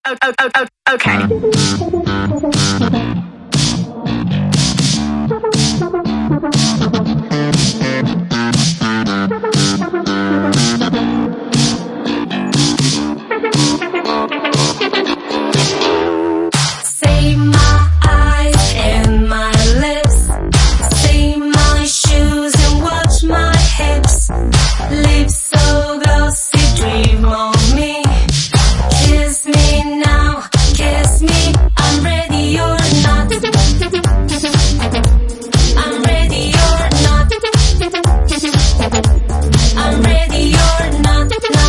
Okay. See my eyes and my lips, see my shoes and watch my hips. Lips so glossy, dream of me. Kiss me now, kiss me. I'm ready or not. I'm ready or not. I'm ready or not.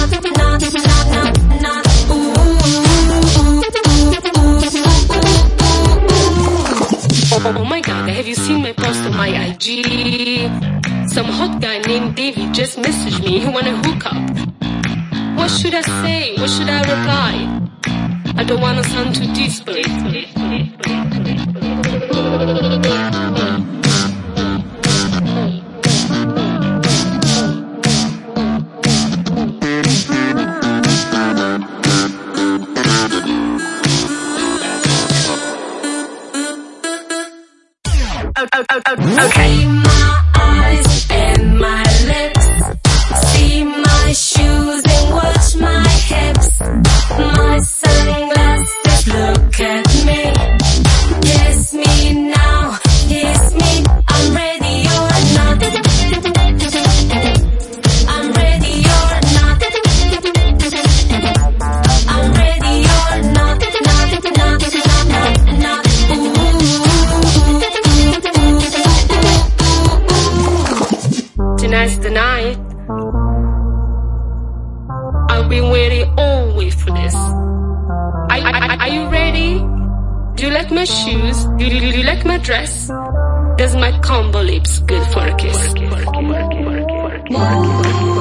Not. Oh my god, have you seen my post on my IG? Some hot guy named Davey just messaged me, he wanna hook up. What should I say? What should I reply? I don't wanna sound too desperate. Okay. See my eyes and my lips, see my shoes and watch my hips. My sunglasses, look at me. Kiss me now, kiss me. I'm ready or not. I'm ready or not. I'm ready or not. Tonight's the night. I've been waiting all week for this. Are you ready? Do you like my shoes? Do you like my dress? Does my combo lips good for a kiss?